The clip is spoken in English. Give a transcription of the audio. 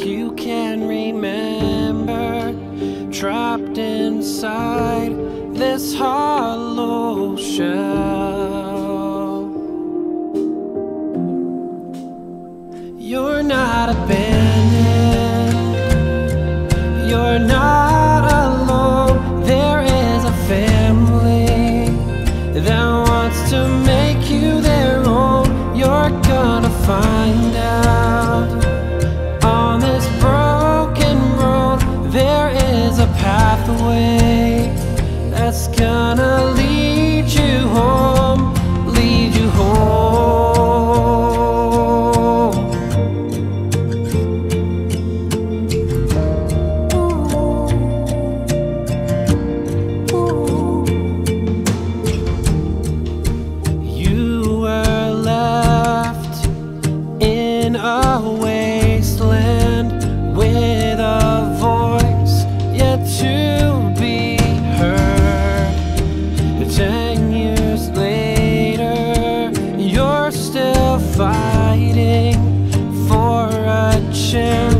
you can remember, trapped inside this hollow shell. You're not abandoned, you're not alone. There is a family that wants to make you their own. You're gonna find out on this broken road. There is a pathway that's gonna lead you home, lead you home. You were left in a wasteland with a voice yet to be heard. 10 years later, you're still fighting for a chance